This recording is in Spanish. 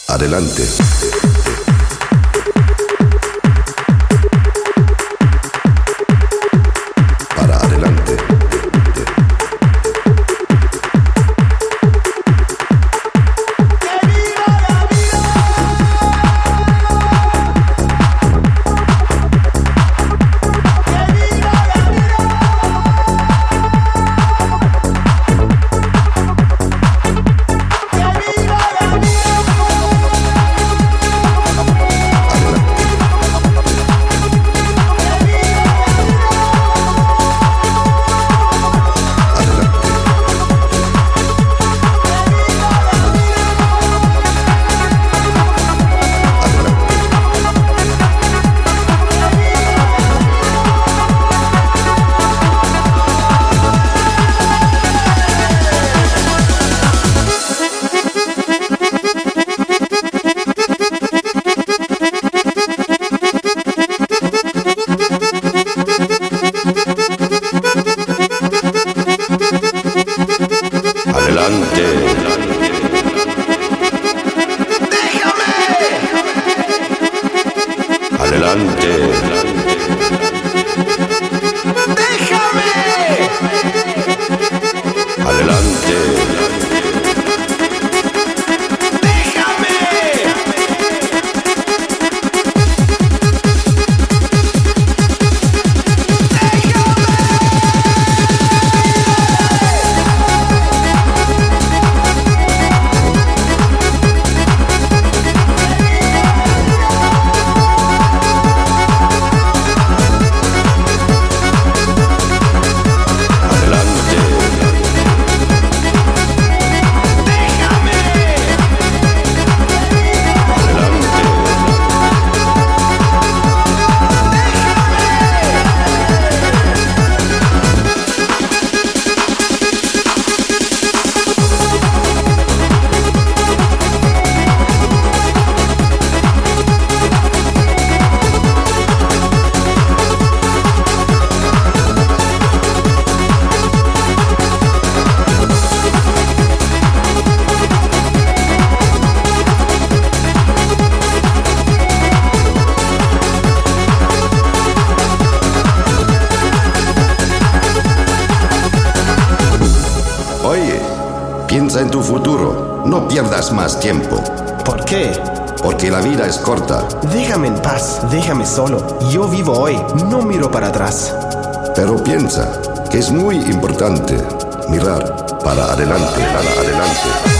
Adelante. Para adelante. Piensa en tu futuro, no pierdas más tiempo. ¿Por qué? Porque la vida es corta. Déjame en paz, déjame solo. Yo vivo hoy, no miro para atrás. Pero piensa que es muy importante mirar para adelante, para adelante.